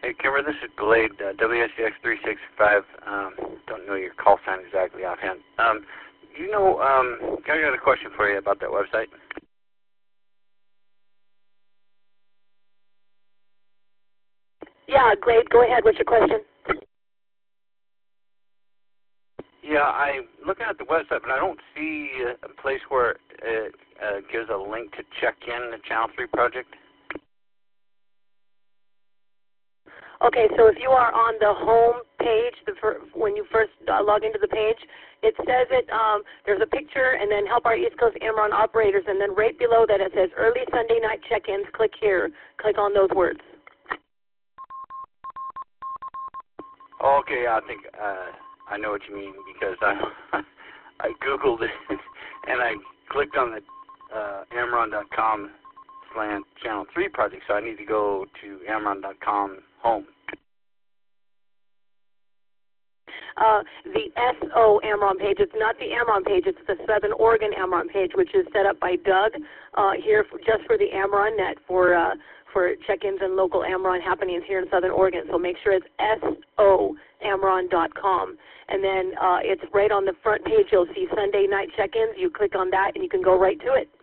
Hey, Kimber, this is Glade, WSCX365. Don't know your call sign exactly offhand. I got a question for you about that website. Yeah, Glade, go ahead. What's your question? Yeah, I'm looking at the website, but I don't see a place where it gives a link to check in the Channel 3 project. Okay, so if you are on the home page, when you first log into the page, it says there's a picture and then Help Our East Coast AMRON Operators, and then right below that it says Early Sunday Night Check-ins. Click here. Click on those words. Okay, I think I know what you mean, because I Googled it and I clicked on the AMRON.com/Channel 3 project, so I need to go to AMRON.com home. The SO AMRON page, it's not the AMRON page, it's the Southern Oregon AMRON page, which is set up by Doug here just for the AMRON net for check-ins and local AMRON happenings here in Southern Oregon. So make sure it's SOAMRON.com. And then it's right on the front page. You'll see Sunday night check-ins. You click on that, and you can go right to it.